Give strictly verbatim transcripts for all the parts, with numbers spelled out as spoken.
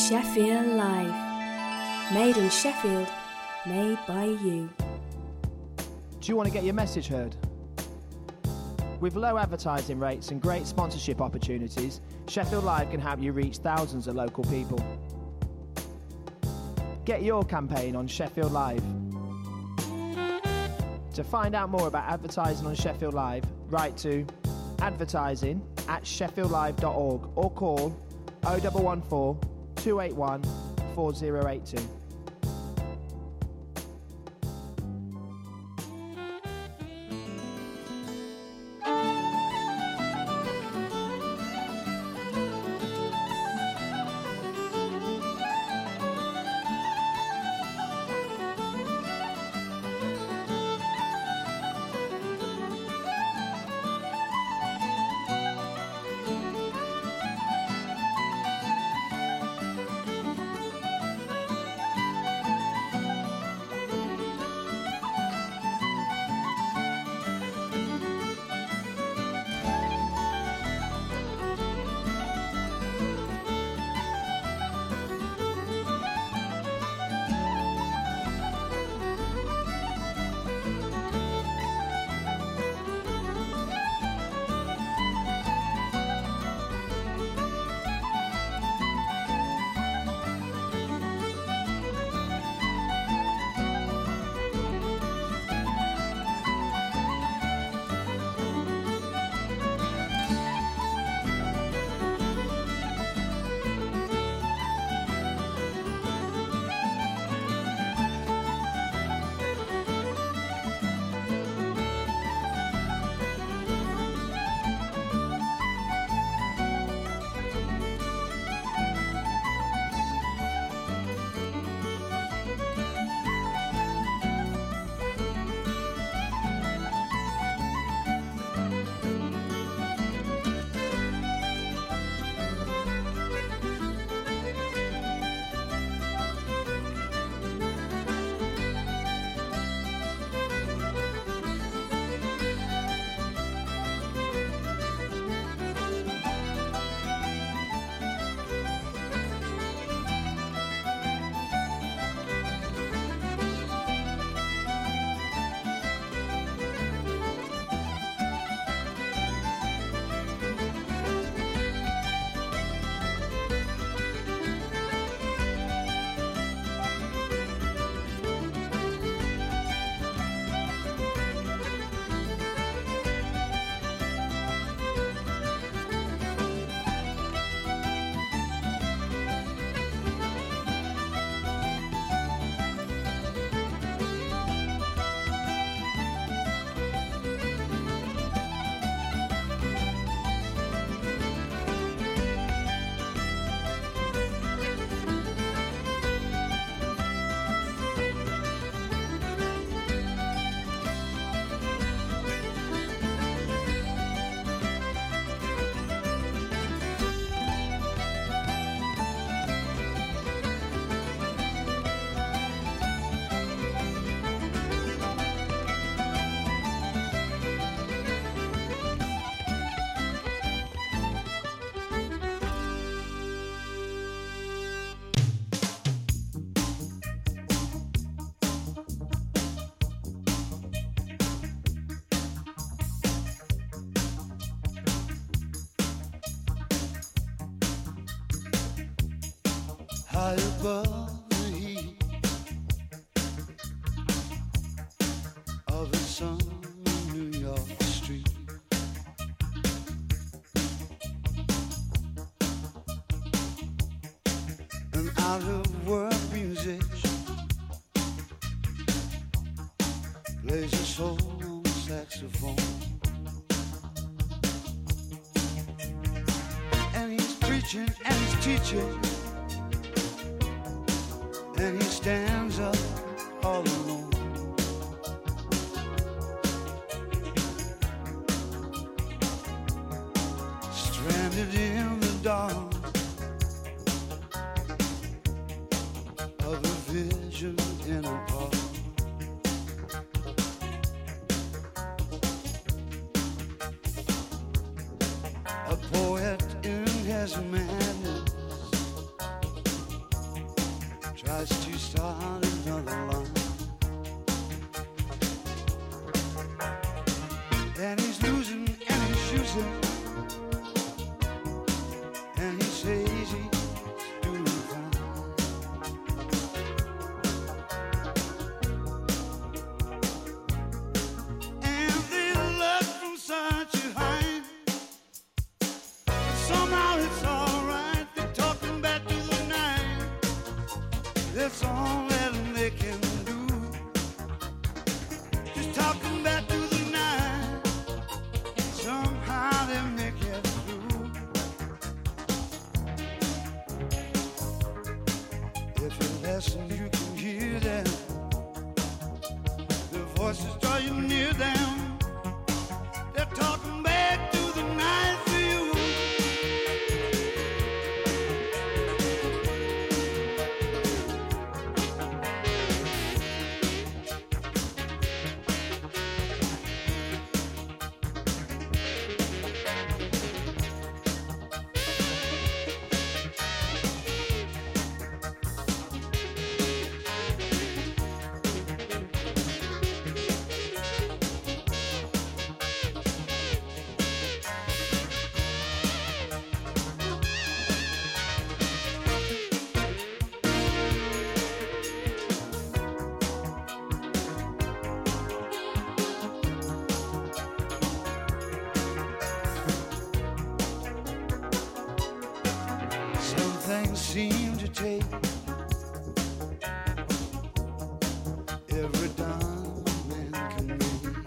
Sheffield Live. Made in Sheffield, made by you. Do you want to get your message heard? With low advertising rates and great sponsorship opportunities, Sheffield Live can help you reach thousands of local people. Get your campaign on Sheffield Live. To find out more about advertising on Sheffield Live, write to advertising at sheffield live dot org or call oh one one four, two eight one, four oh eight two. High above the heat of a summer New York street, an out-of-world musician plays a solo saxophone, and he's preaching and he's teaching, and he stands up all alone. Stranded in the dark of a vision in a park. A poet in his madness tries to start another line. And he's losing and he's using, and he says he's doing fine. And they look from side to side. Somehow it's alright. They're talking back to the night. That's all that they can do. Just talking back to the night. Somehow they make it through. If you listen, you can hear them. The voices draw you near them. They're talking back to the night for you. Some things seem to take every dime a man can make.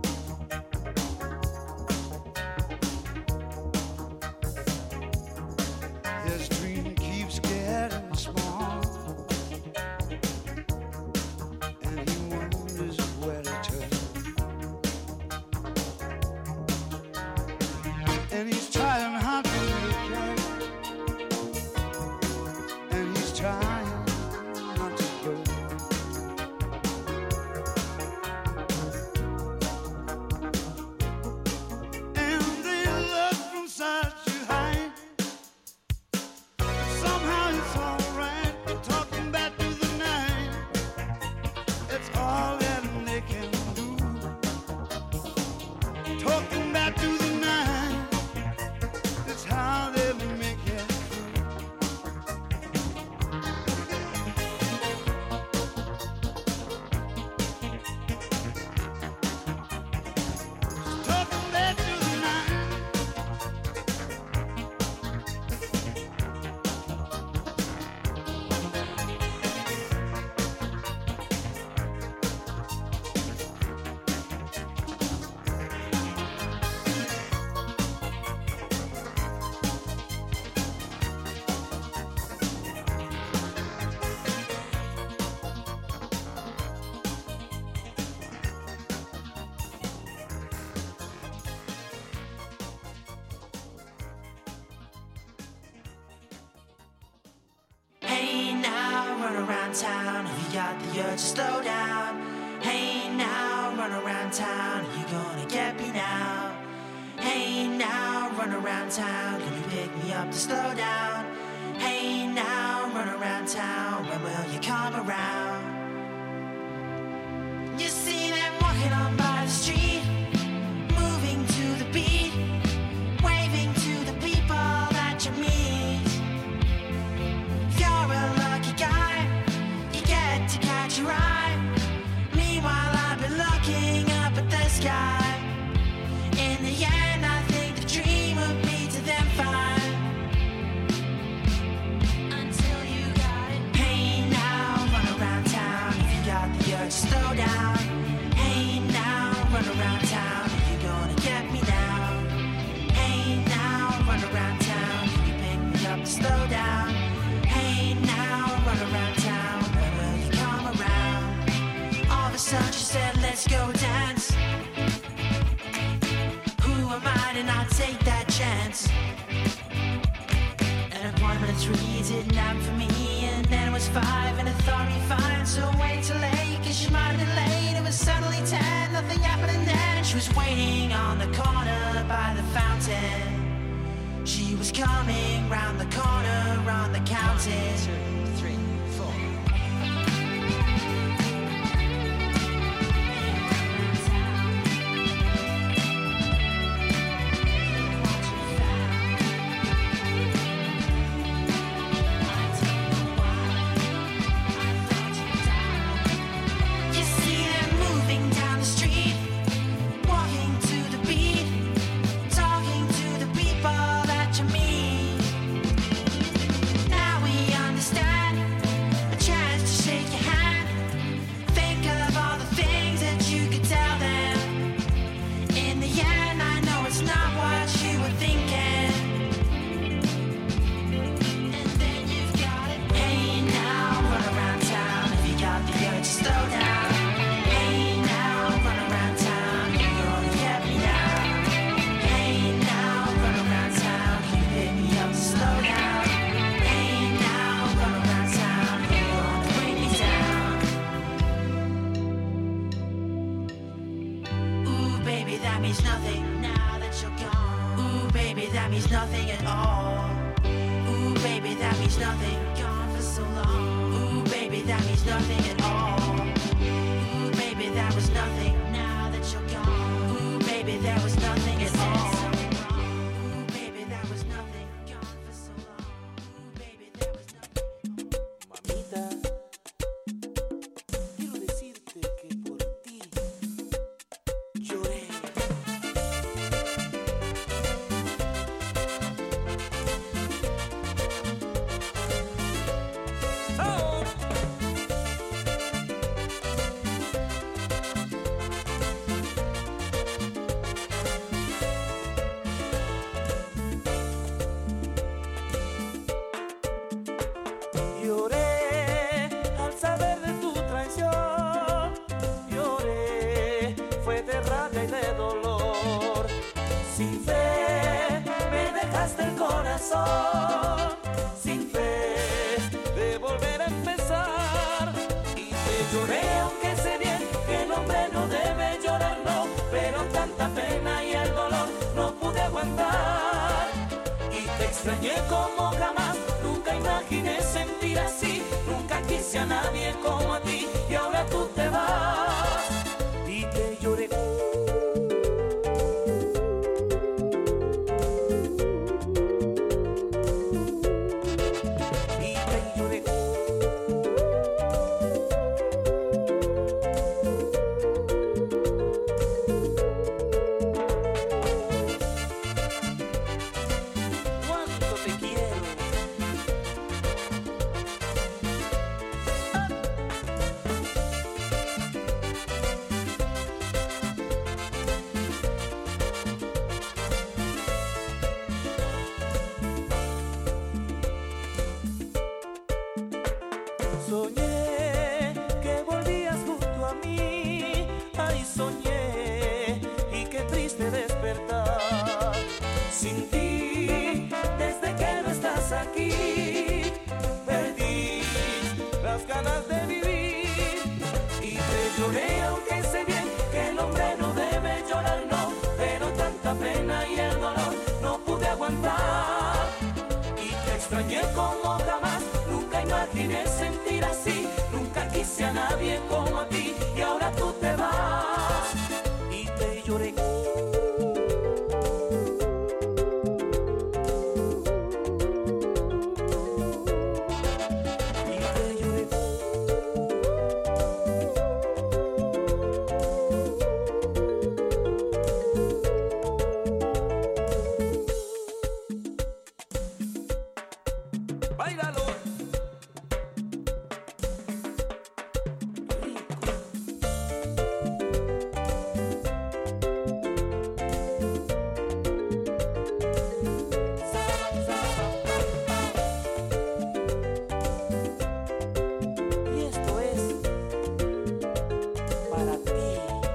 His dream keeps getting small, and he wonders where to turn. And he's trying hard to make it. And he's trying not to go. And they look from side to side. Somehow it's alright. They're talking back to the night. It's all that they can do. Talking back to the night. That's how they make it. Talking back to the night. Hey now, run around town. Have you got the urge to slow down? Hey now, run around town. Are you gonna get me now? Hey now, run around town. Can you pick me up to slow down? Hey now, run around town. When will you come around? You see them walking on by the street, moving to the beat, waving to the people that you meet. If you're a lucky guy, you get to catch a ride. Meanwhile, I've been looking up at the sky. In the end, I think the dream would be to them fine. Until you got it. Hey now, run around town. If you got the urge to slow down. Hey now, run around town. Are you gonna get me now? Hey now, run around town. Can you pick me up to slow down? Hey now, run around town. When will you come around? All of a sudden she said, let's go dance. Who am I to not take that chance? An appointment at three didn't happen for me, and then it was five, and I thought it'd be fine. So I waited till late, cause she might have been late. It was suddenly ten, nothing happened, and then she was waiting on the corner by the fountain. She was coming round the corner on the counting. One, two, three, four. nothing at all. Ooh, baby, that means nothing. Gone for so long. Ooh, baby, that means nothing at all. Ooh, baby, that was nothing. Now that you're gone. Ooh, baby, there was nothing at all. Ooh, baby, that was nothing. Gone for so long. Ooh, baby, there was nothing. Mamita, quiero decirte que por ti lloré. Oh. Lloré al saber de tu traición, lloré, fue de rabia y de dolor. Sin fe me dejaste el corazón, sin fe de volver a empezar. Y te lloré aunque sé bien que el hombre no debe llorar, no, pero tanta pena y el dolor no pude aguantar. Y te extrañé como jamás, nunca imaginé sentir así, nunca quise a nadie como a ti, y ahora tú te vas. Y te lloré. Y te lloré. Cuánto te quiero. Soñé que volvías junto a mí, ay soñé, y qué triste despertar sin ti, desde que no estás aquí, perdí las ganas de vivir. Y te lloré aunque sé bien que el hombre no debe llorar, no, pero tanta pena y el dolor no pude aguantar. Y te extrañé como jamás, nunca imaginé sentir así, nunca quise a nadie como a ti, y ahora tú te vas. Y te lloré. Y te lloré. Báilalo. Y esto es para ti.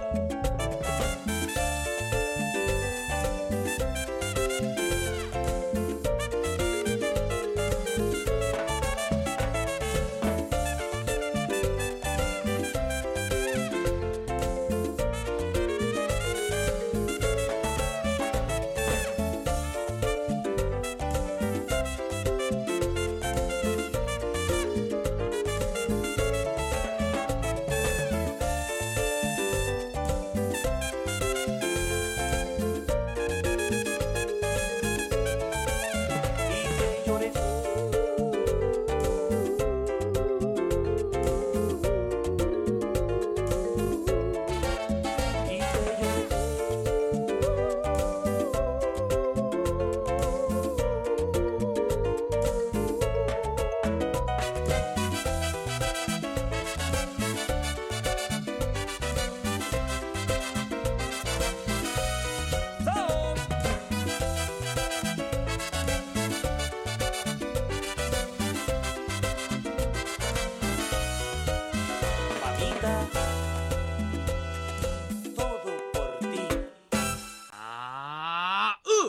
Y te lloré. Y te lloré. So. Mamita, todo por ti. Ah, uh.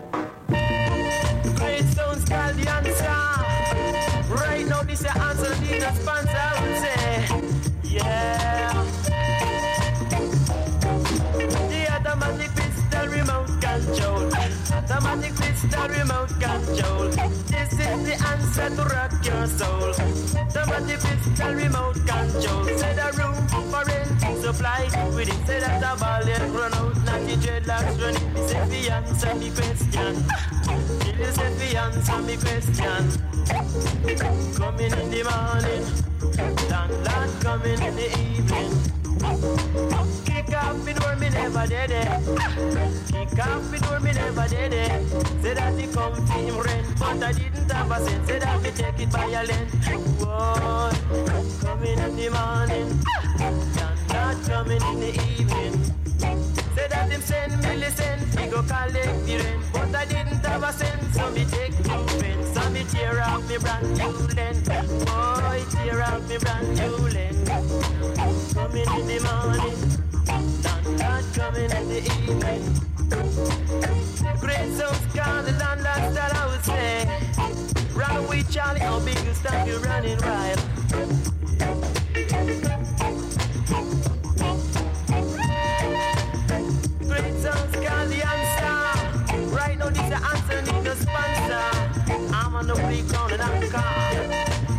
Great Stones called the answer. Right now, this is the answer, the sponsor, I would say. Yeah. The automatic pistol remote control. Automatic pistol. crystal remote control. This is the answer to rock your soul. Some of the crystal remote control. Say the room for rent supply. With it say that the ball yet run out. Not the dreadlocks running. This is the answer me question. This is the answer me question. Coming in the morning, landlord coming in the evening. Kick off the door, me never did it. Kick off the door, me never did it. Say that he come for him rent, but I didn't have a cent. Say that me take it by a length. Whoa, coming in the morning, landlord coming in the evening. Say that him send me listen, he go collect the rent, but I didn't have a cent, so me take two pence, so me tear off me brand new lens. Boy, tear off me brand new lens. Coming in the morning, landlord coming in the evening. Great sounds called the landlord that I would say. Run with Charlie, how big you stop you running wild. Great sounds called the answer. Right now this the answer, need no sponsor. I'm on the week on and I'm calm.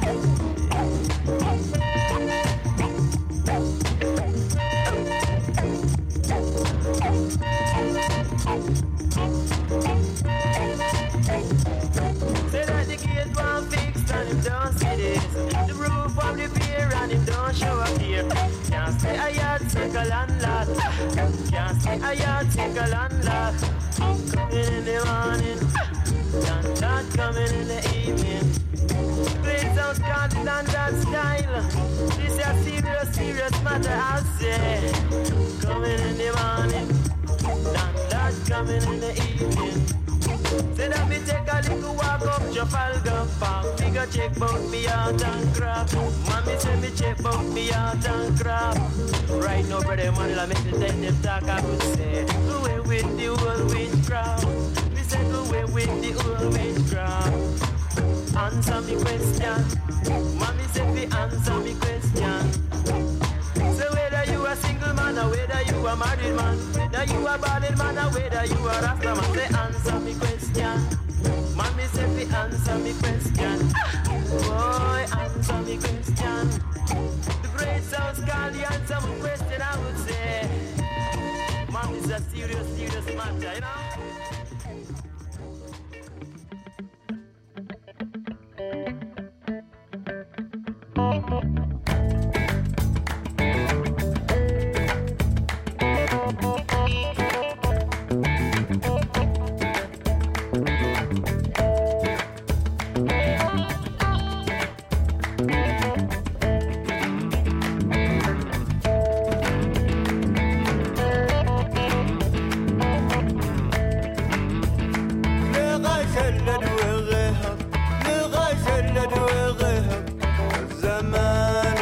Say that the gate won't fix and him don't see this. The roof of the pier and him don't show up here. Can't say a yard, take a landlord. Can't say a yard, take a landlord. Coming in the morning, landlord coming in the evening. Great sounds called the landlord style. This is a serious, serious matter, I'll say. Coming in the morning, landlord coming in the evening. Say that me take a little walk up Trafalgar Park. Me go check bout me out and crap. Mommy say me check bout me out and crap. Right now, brother, man, I make the dead them talk. I would say, go away with the old witchcraft. Me say, go away with the old witchcraft. Answer me question. Mommy say, fi answer me question. Say whether you a single man or whether you a married man, whether you a balding man or whether you a rasta man, say answer me question. Mommy say fi answer me question. Boy, answer me question. The great sounds called the answer me question, I would say. Mom, is a serious, serious matter, you know. زمان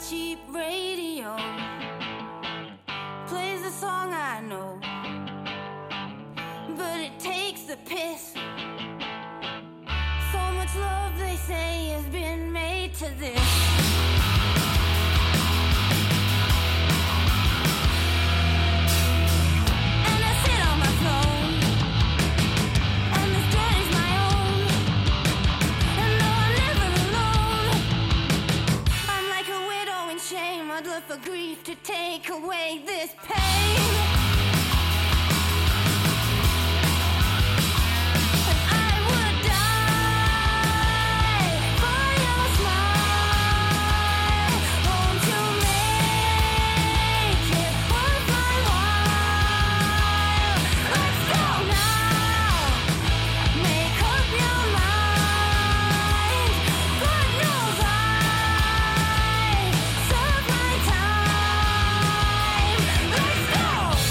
cheap radio plays a song I know, but it takes the piss. So much love they say has been made to this. For grief to take away this pain. And I would die for your smile. Won't you make it worth my while? Let's go now. Make up your mind. God knows I serve my time. Let's go.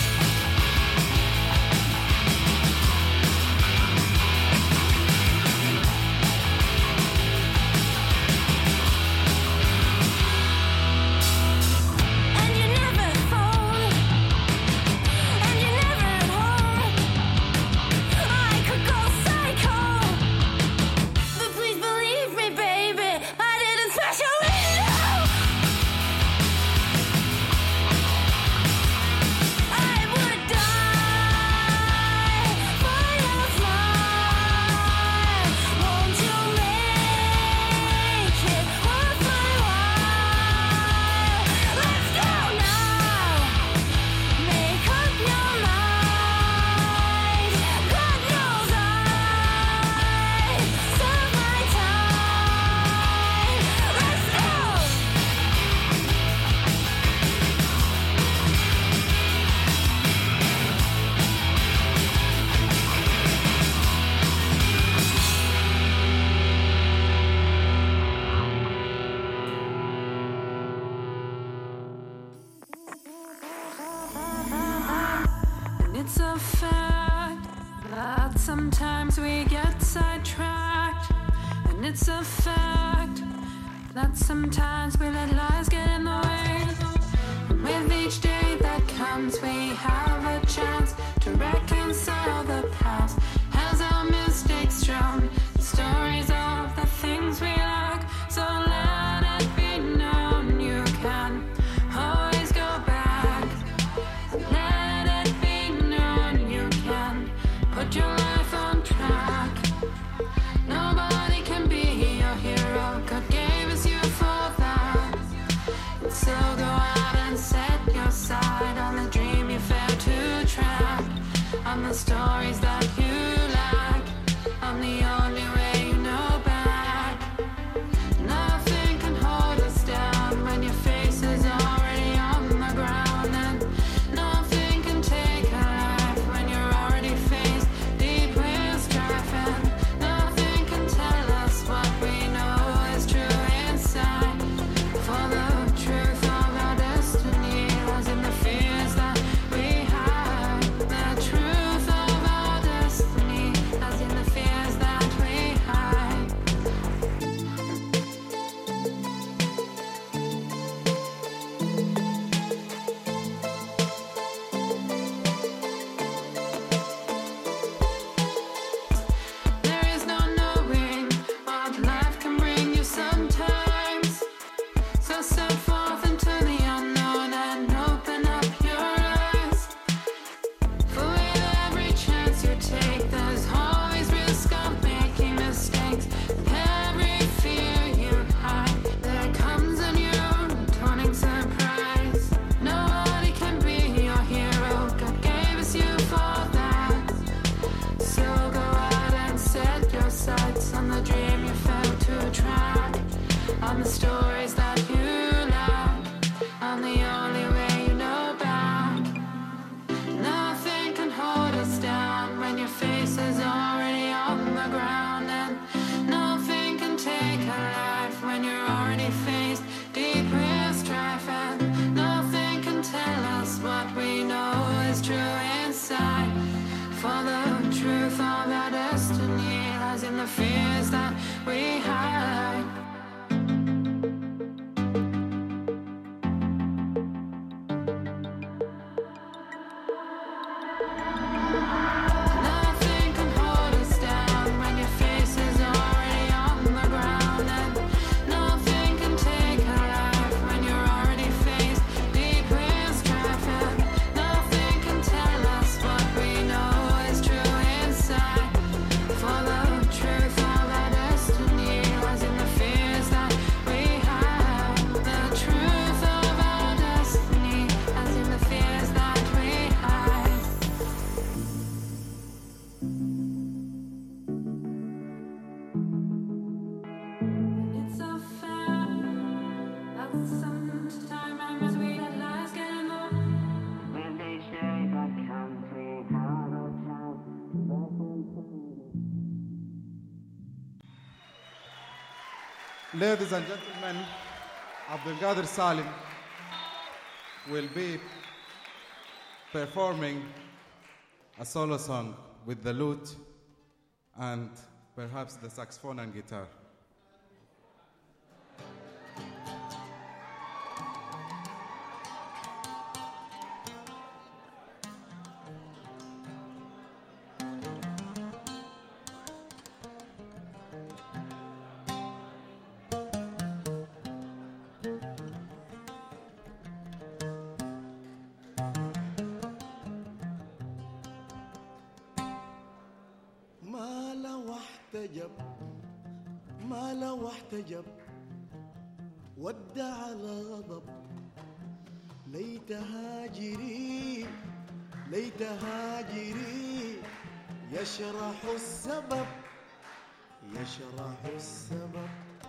And you never phone, and you never at home. I could go psycho, but please believe me, baby, I didn't smash your window. I would die for your smile. Won't you make it worth my while? Let's go now. Make up your mind. God knows I serve my time. Let's go. And it's a fact that sometimes we get sidetracked. And it's a fact that sometimes we let lies get in the way. And with each day that comes, we have a chance to reconcile the past. Has our mistakes shown the stories of the things we lack? So let it be known you can always go back. Let it be known you can put your life on track. Nobody can be your hero. God gave us you for that. So go out and set your sight on the dream you failed to track, on the stories that you lack, on the only way you know back. Nothing can hold us down when your face is already on the ground, and nothing can take a life when you're already faced deep with strife, and nothing can tell us what we know is true inside. For the truth of our destiny lies in the fears that we hide. The truth of our destiny lies in the fears that we hide. There is no knowing what life can bring you sometimes. So step forth into the unknown and open up your eyes. For with every chance you take, there's always risk of making mistakes. With every fear you hide, there comes a new dawning surprise. Nobody can be your hero. God gave us you for that. So go out and set your sights on the dream you failed to track, on the stories that you lack, on the only way you know back. Nothing can hold us down when your face is already on the ground, and nothing can take a life when you're already faced deep with strife, and nothing can tell us what we know is true inside. For the truth of our destiny lies in the fears that we hide. Ladies and gentlemen, Abdelkader Salim will be performing a solo song with the lute and perhaps the saxophone and guitar. ما لو احتجب ودع الغضب ليت هاجري ليت هاجري يشرح السبب يشرح السبب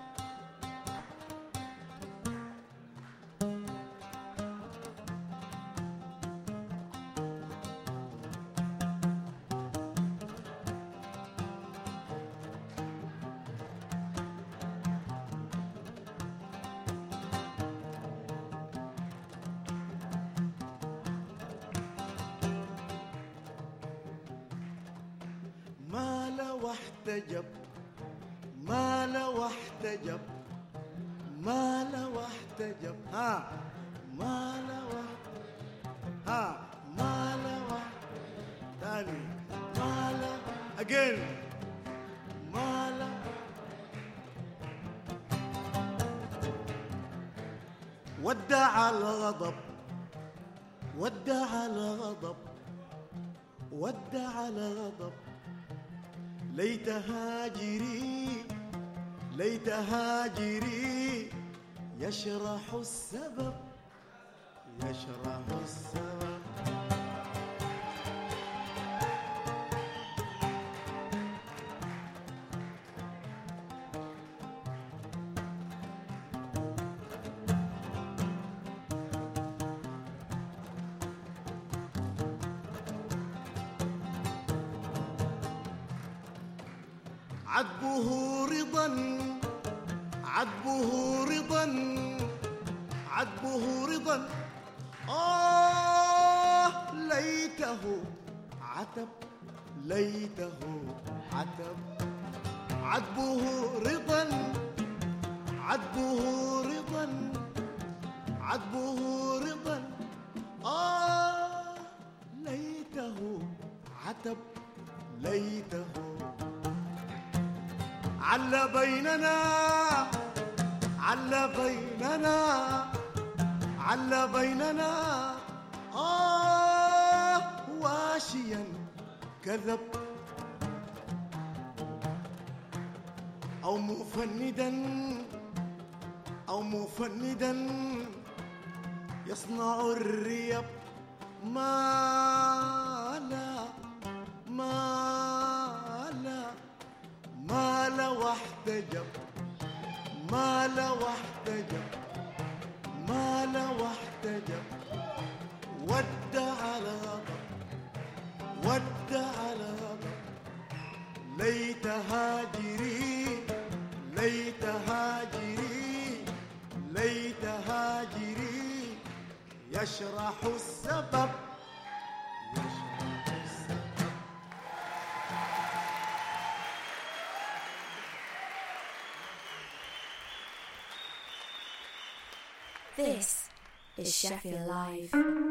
احتجب ما لو احتجب ما لو احتجب ها ما لو ها ما لو تاني ما لو again ما لو ودع الغضب ودع الغضب ودع الغضب ليت هاجري ليت هاجري يشرح السبب يشرح السبب عذبه رضا عذبه رضا عذبه رضا آه ليته عتب ليته عتب عذبه رضا عذبه رضا عذبه رضا آه ليته عتب ليته عل بيننا عل بيننا عل بيننا آه واشيا كذب أو مفندا أو مفندا يصنع الريب ما لا ما لا ما لو احتجب ما لو احتجب ما لو احتجب ودع الغضب ودع الغضب ليت هاجري ليت هاجري ليت هاجري يشرح السبب يشرح السبب. This is Sheffield Live.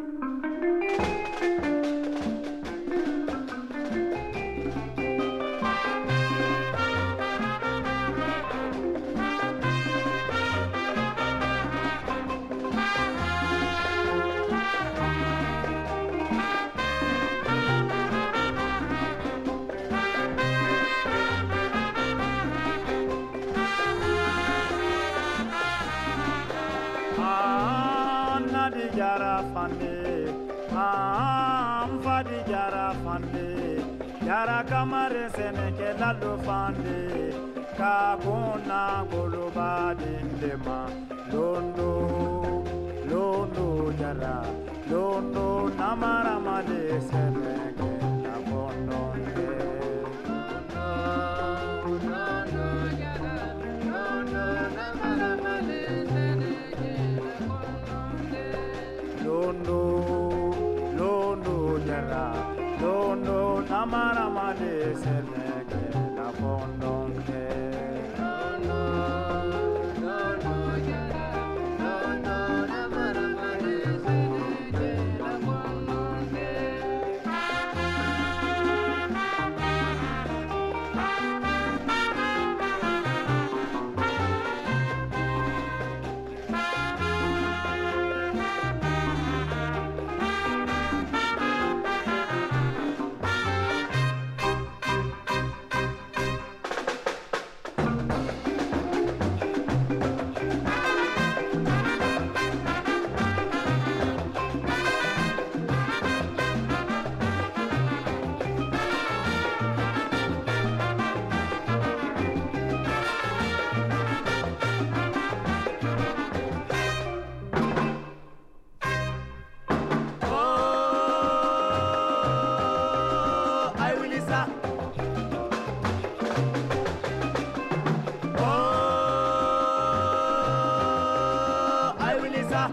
Yara kamare seneke lalo fande kakuna goluba dindema londo londo jara londo namara made seneke labondonde londo londo jara londo la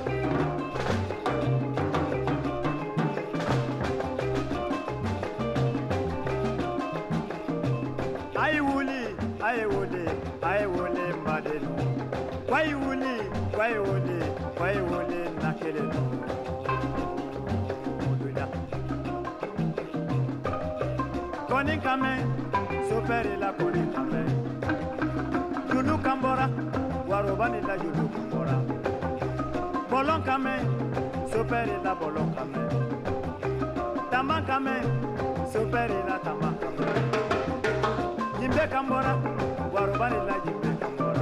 ay wuli ay wuli ay wuli madelu kwai wuli kwai wuli kwai wuli nakelelu koni kame soperi la koni kame julu kambora warobani la julu kambora bolon kame soperi la bolon kame tamba kame soperi la tamba kame jimbe kambora warobani la jimbe kambora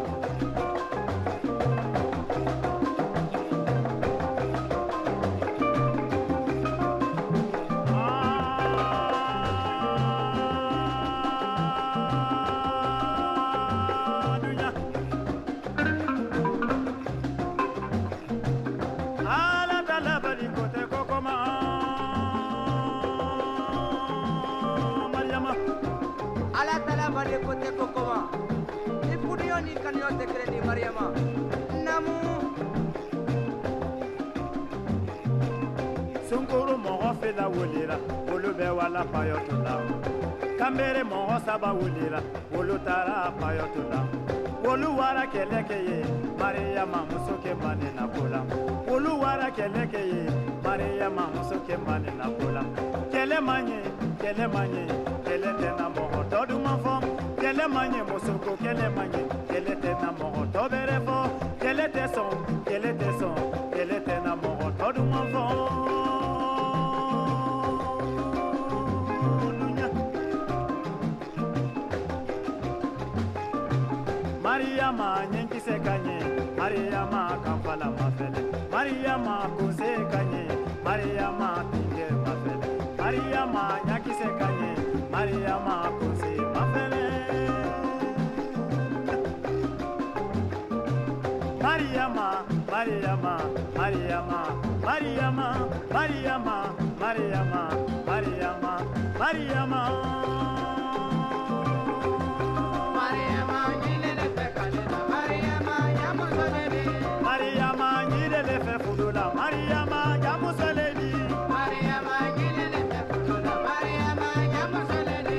de kote kokoma ni pudiyo ni kanyo tekre ni Mariama namu sunkuru mogo fela wolira olu be wala payoto la kambere mogo saba wolira olu tara payoto la olu wara keleke ye Mariama musoke mane na kola olu wara keleke ye Mariama musoke mane na kola kele manye kele manye kele tena mogo todu mafo kele manye musoko kele manye kele tena mogo tobere fo kele te son kele te son kele tena mogo todu mafo Mariama nyenki se kanye Mariama kampala mafele Mariama kose kanye Mariama pinge mafele Mariama nyaki se kanye Mariama kose mafele Mariama Mariama Mariama Mariama Mariama Mariama Mariama Mariama Mariama nyilele fe fudula Mariama jamusaleni Mariama nyilele fe fudula Mariama jamusaleni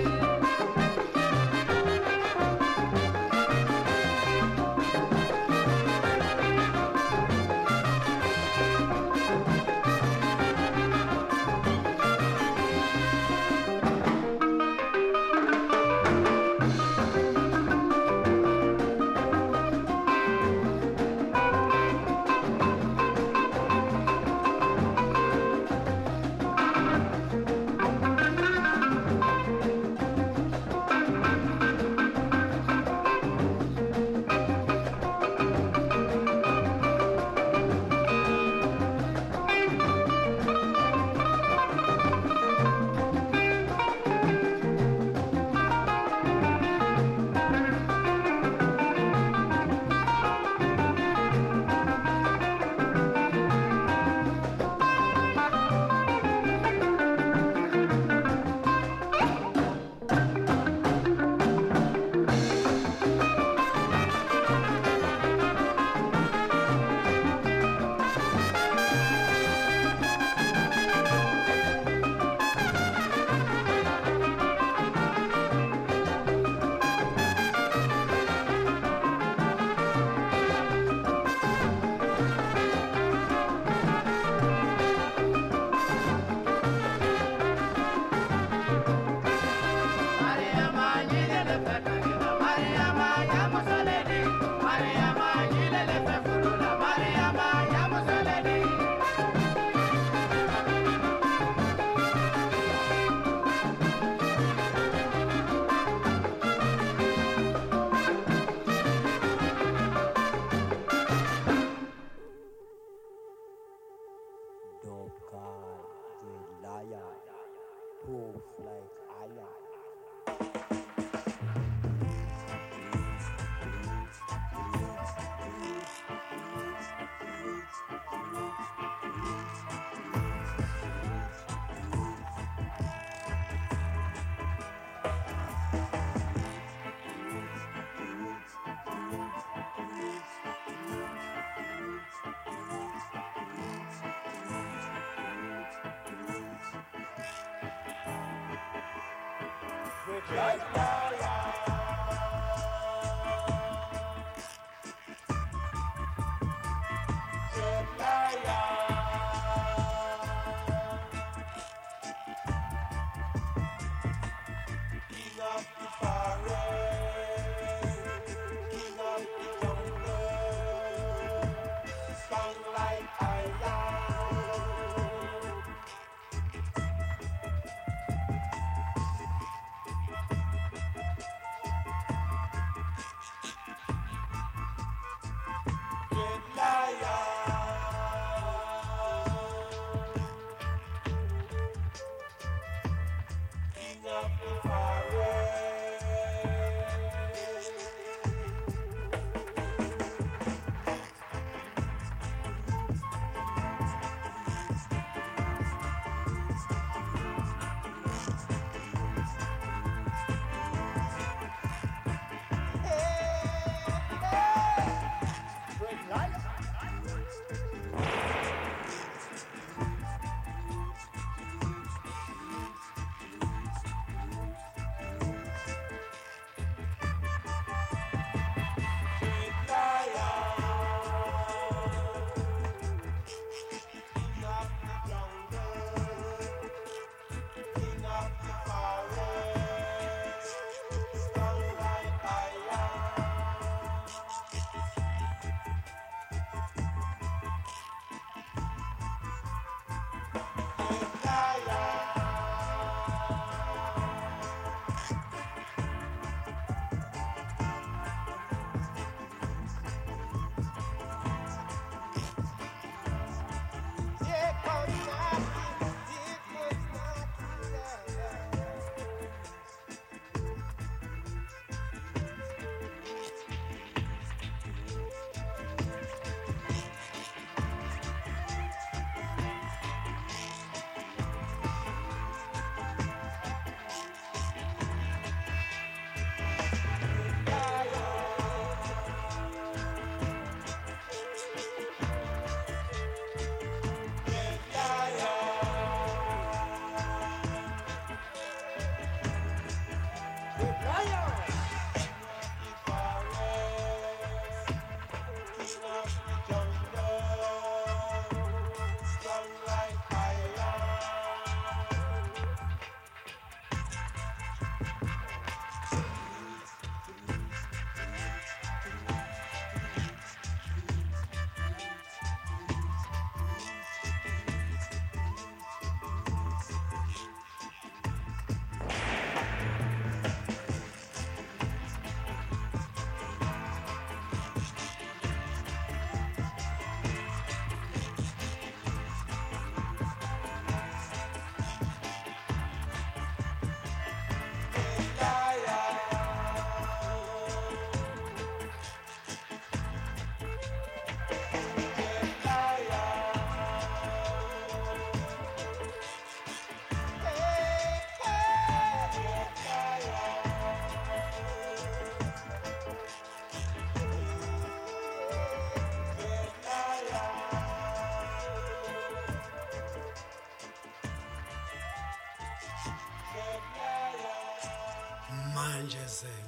manje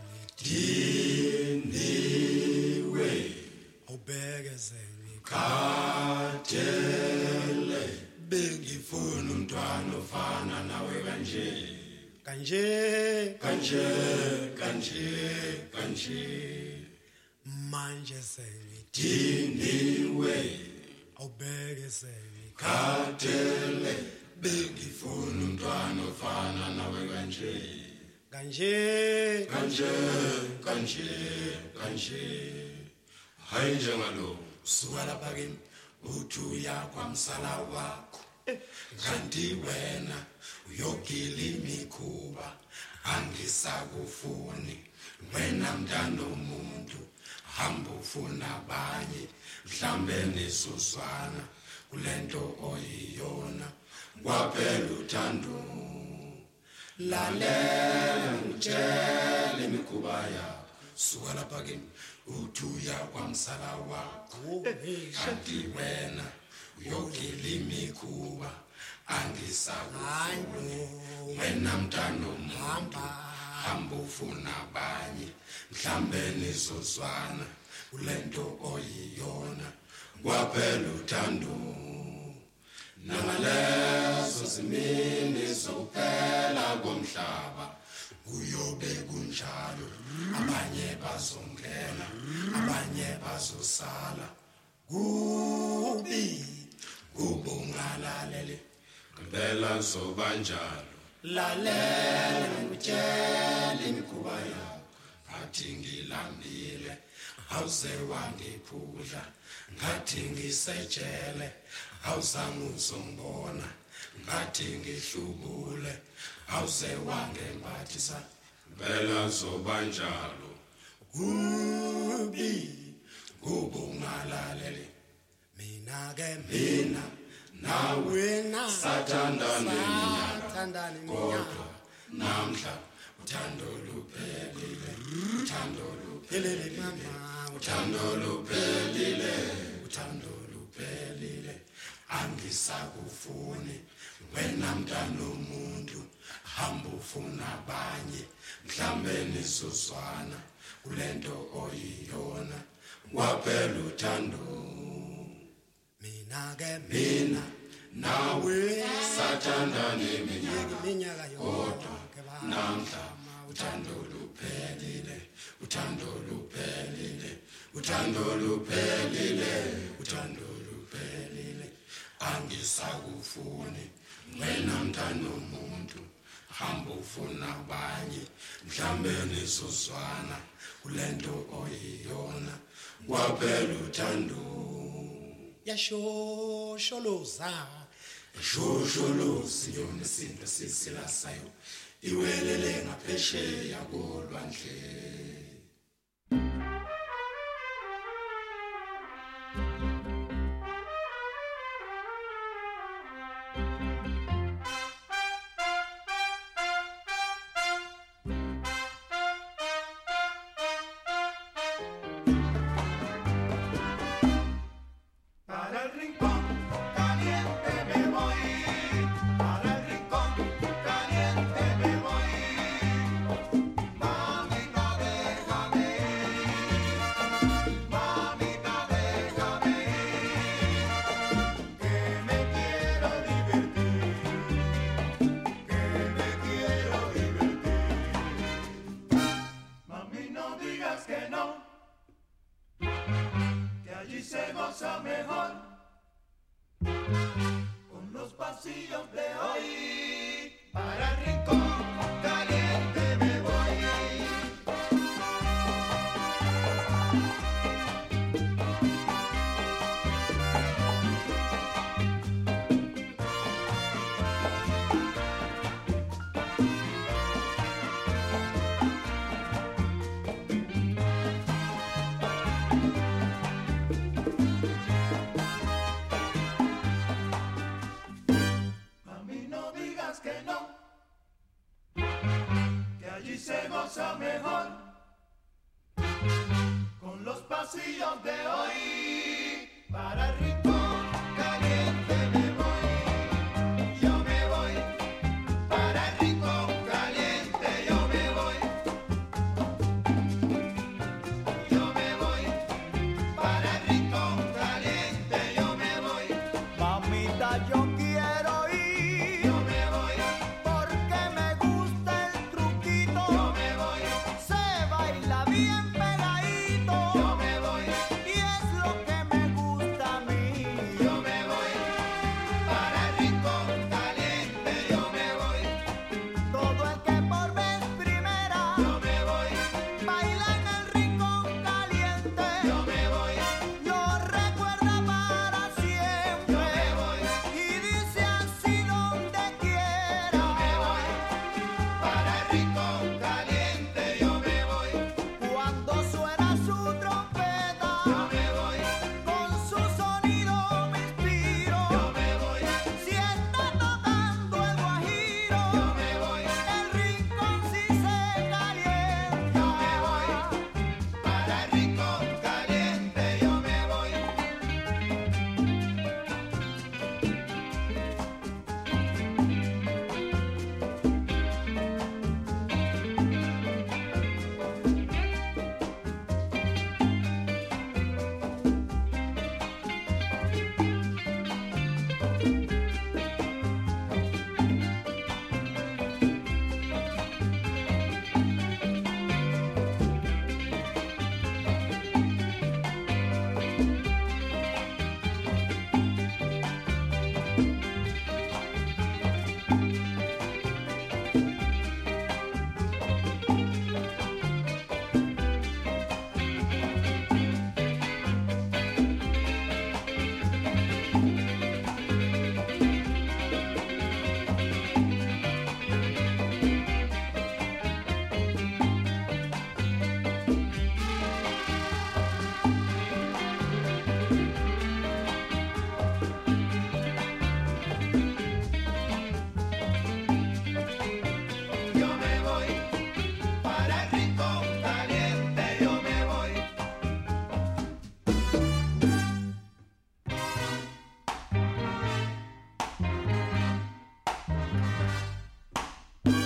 sengidiniwe ubheke sengikhathele bengifuna umntwana ofana nawe kanje kanje kanje kanje kanje manje sengidiniwe ubheke sengikhathele bengifuna umntwana ofana nawe kanje kanje kanje kanje kanje hayi njengalo suka lapha kimi uthuya kwamsala wakho kanti wena uyogila imikhuba angisakufuni wena mntana omuntu hamba ufuna abanye mhlambe nesuswana kulento oyiyona kwaphela uthando lalela ngitshela imikhuba yakho suka lapha kimi uthuya kwamsala wakho kanti wena uyogila imikhuba angisakufuni wena mntana omuntu hamba ufuna abanye mhlambe nizozwana kulento oyiyona kwaphela uthando nangalezo zimini zokuphela komhlaba kuyobe kunjalo abanye bazongena abanye bazosala kubi kubungalalele ngempela sobanjalo lalela ngitshela imikhuba yakho athi ngilambile awuze wangiphula ngathi ngisetshele awuzange uzongibona ngathi ngihlubule awuze wangembathisa ngempela sobanjalo kubi kubungalalele mina ke mina nawe sathandana iminyaka kodwa namhla uthando luphelile uthando luphelile mama uthando luphelile uthando luphelile angisakufuni wena mntana womuntu hamba ufuna abanye mhlambe nizozwana kulento oyiyona kwaphela uthando mina ke mina nawe sathandana iminyaka kodwa namhla uthando luphelile uthando luphelile uthando luphelile uthando luphelile angisakufuni wena mntana womuntu hamba ufuna abanye mhlambe nizozwana kulento oyiyona kwaphela uthando yashosholoza shosholozi yona isinto sisilasayo iwelele ngaphesheya kolwandle Bien pegadito, yo me voy, y es lo que me gusta a mí.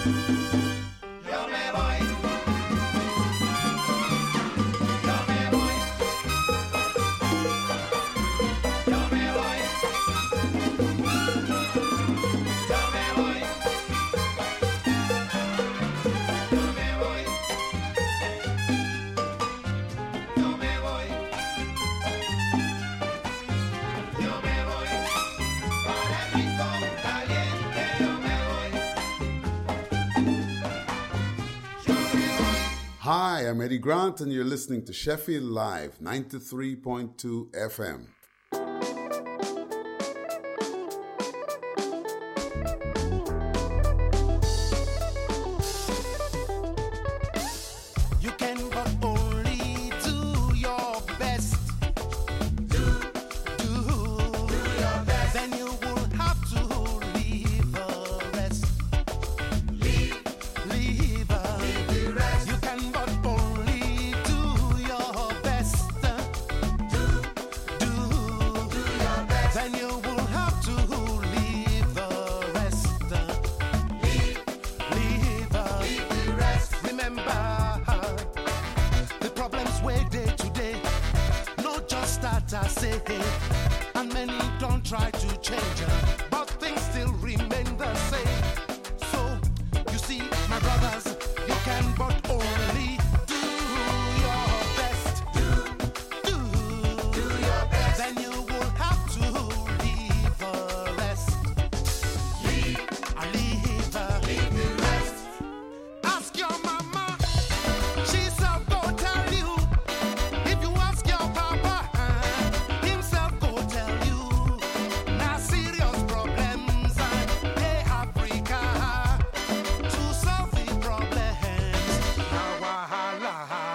Yo me voy. Yo me voy. Yo me voy. Yo me voy. Yo me voy. Yo me voy. Yo me voy. Para el rincón caliente. Yo me voy. Hi, I'm Eddie Grant, and you're listening to Sheffield Live, ninety-three point two F M. You can but only do your best. Do, do, do your best. Then you will have to leave the rest. Leave, leave, uh, leave the rest. You can but only do your best. Do, do, do your best. Then you will have to leave the rest. Leave, leave, uh, leave the rest. Remember, the problems way day to day, not just start I say, and many don't try to change, but things still remain the same. So, you see, my brothers, you can but only do your best. Do, do, do your best. Then you will have to leave the rest. Leave, I leave, uh, leave the rest. Ask your mama, she'll go tell you. If you ask your papa, uh, himself go tell you. Now serious problems, uh, hey Africa, to solve the problems. Now wahala.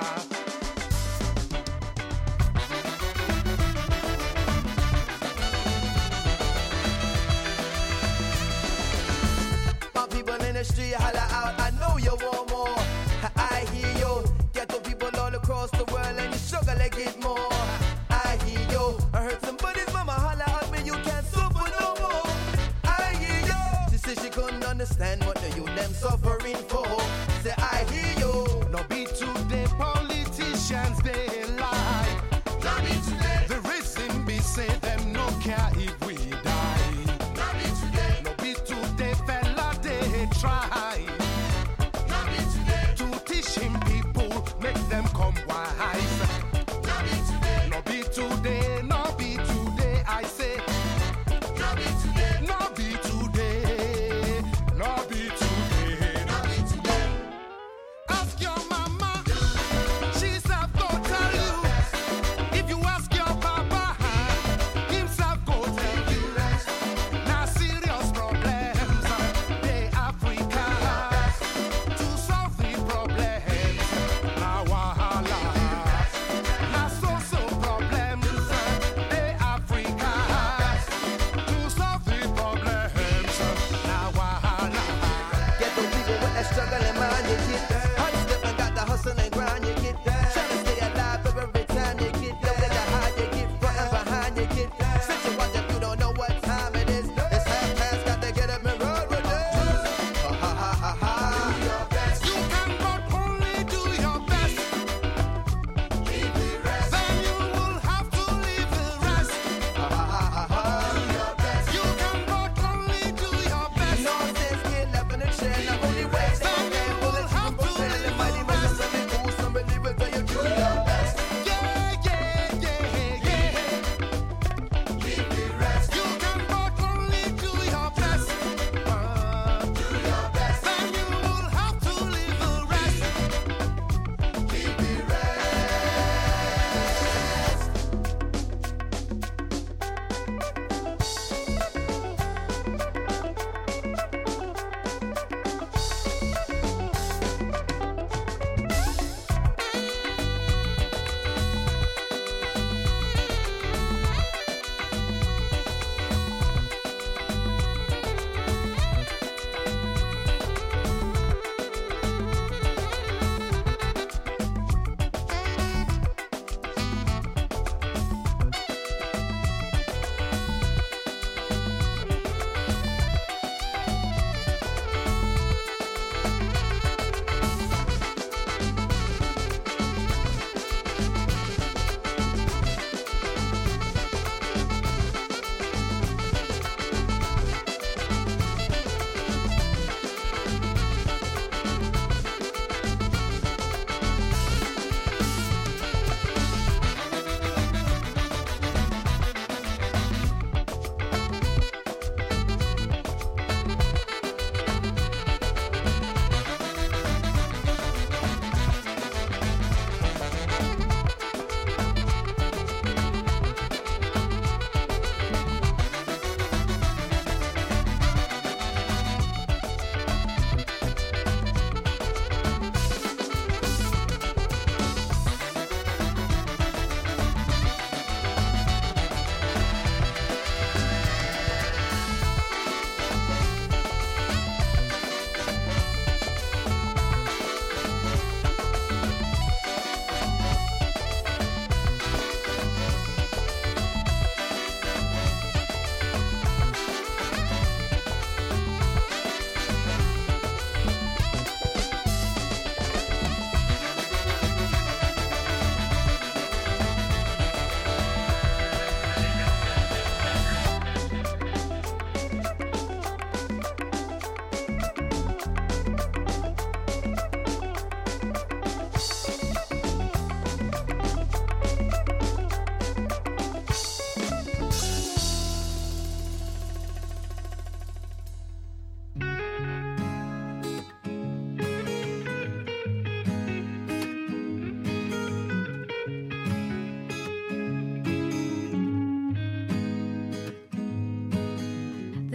My people in the street holla out, I know you want more. I hear you. Ghetto people all across the world and you struggle to get more. I hear you. I heard somebody's mama holla at me, you can't suffer no more. I hear you. She said she couldn't understand what the youth them suffering for. Say I hear you. No be today politicians they lie. No be today. The reason be say them no care if we die. No be today. No be today fella they try. No be today. To teach him people make them come wise. No be today.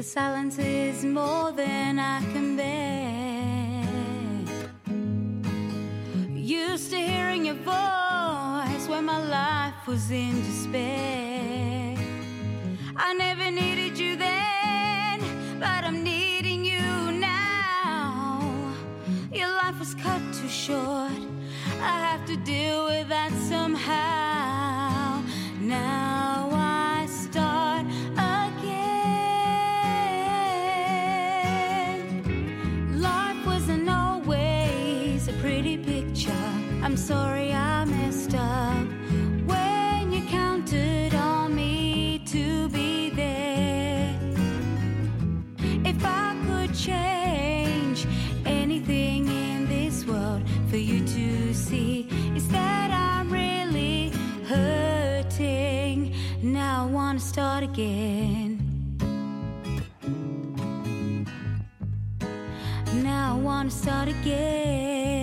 The silence is more than I can bear. Used to hearing your voice when my life was in despair. I never needed you then, but I'm needing you now. Your life was cut too short. I have to deal with that somehow. Now I start again. Life wasn't always a pretty picture. I'm sorry I messed up when you counted on me to be there. If I could change anything in this world for you to see, is that I'm really hurting. Now I wanna start again. Now I wanna start again.